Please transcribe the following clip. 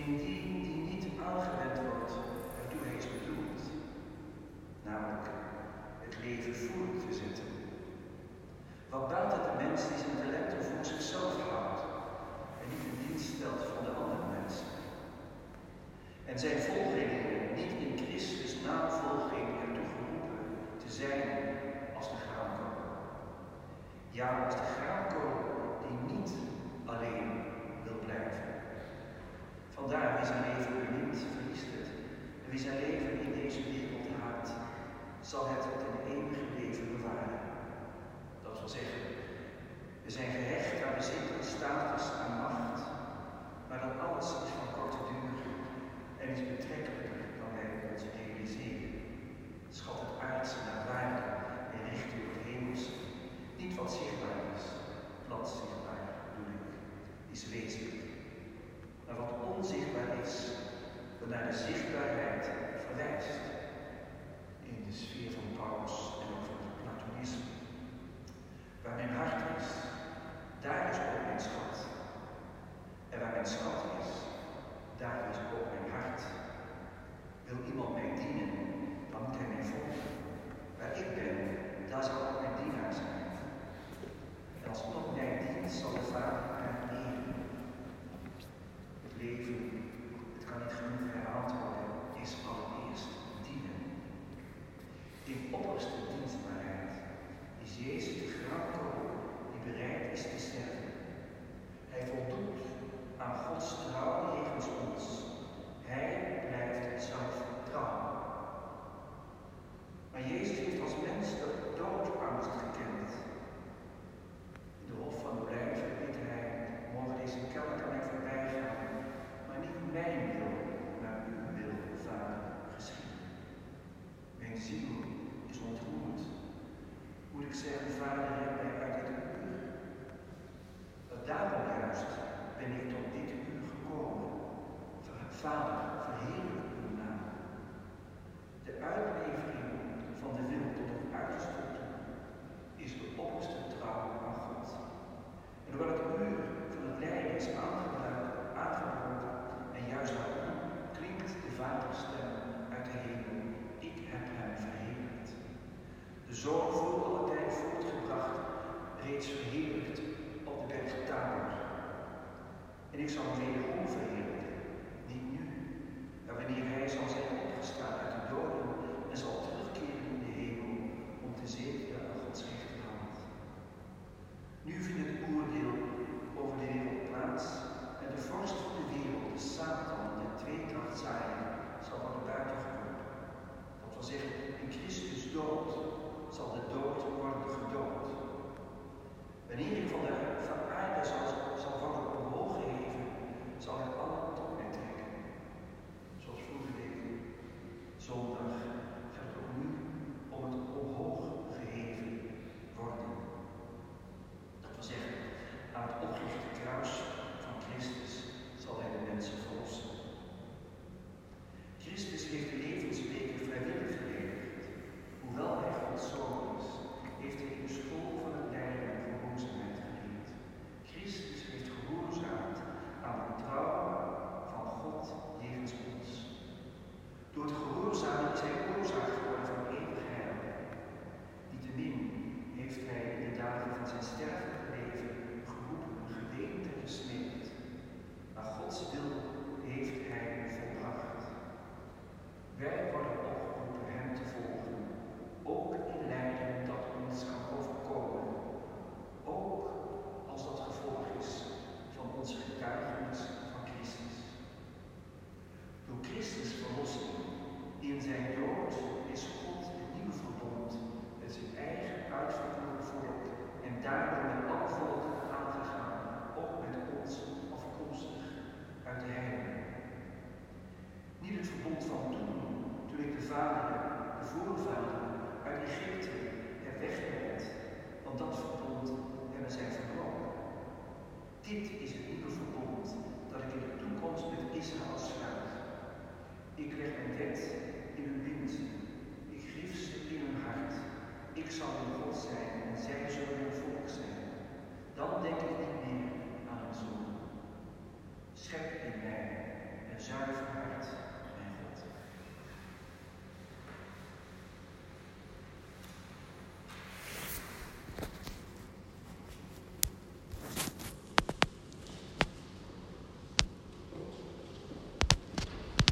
indien die niet aangewend wordt waartoe hij is bedoeld, namelijk het leven voort te zetten. Wat baat het de mens die zijn talenten voor zichzelf houdt en niet in dienst stelt van de andere mensen? En zijn volgelingen niet in Christus navolging ertoe geroepen te zijn als de graankool. Ja, als de graankool die niet alleen wil blijven. Vandaar wie zijn leven bemint, verliest het. En wie zijn leven in deze wereld haat, zal het ten eeuwige leven bewaren. Dat wil zeggen, we zijn gehecht aan bezit, aan status, aan macht, maar dat alles is van korte duur en is betrekkelijker dan wij ons realiseren. Schat het aardse naar waarde en richt u op het hemelse. Niet wat zichtbaar is, plat zichtbaar bedoel ik, is wezenlijk. Maar wat onzichtbaar is, wat naar de zichtbaarheid verwijst. In de sfeer van Paulus en ook van het Platonisme. Waar mijn hart is, daar is ook mijn schat. En waar mijn schat is, daar is ook mijn hart. Wil iemand mij dienen, dan moet hij mij volgen. Waar ik ben, daar zal ook mijn dienaar zijn. En als iemand mij dient, zal de Vader mij eren. Het leven, het kan niet genoeg herhaald worden, is allereerst dienen. In opperste dienstbaarheid is Jezus de graankool die bereid is te sterven. Hij voldoet aan Gods trouw jegens ons. Hij blijft zelf trouw. Maar Jezus heeft als mens de doodsangst gekend. In de Hof van Olijven bidt hij, mogen deze kelk aan mij voorbij gaan, maar niet mijn wil, maar uw wil, Vader, geschieden. Mijn ziel is ontroerd. Moet ik zeggen, Vader, red mij uit dit uur? Dat daarom juist ben ik tot dit uur gekomen. Vader, verheerlijk uw naam. De uitlevering van de wil tot het uiterste toe is de opperste trouw aan God. En hoewel het uur van het lijden is aangebroken en juist daarom klinkt de Vaderstem uit de hemel: ik heb hem verheerlijkt. De Zoon voor alle tijd voortgebracht, reeds verheerlijkt op de berg Tabor. En ik zal hem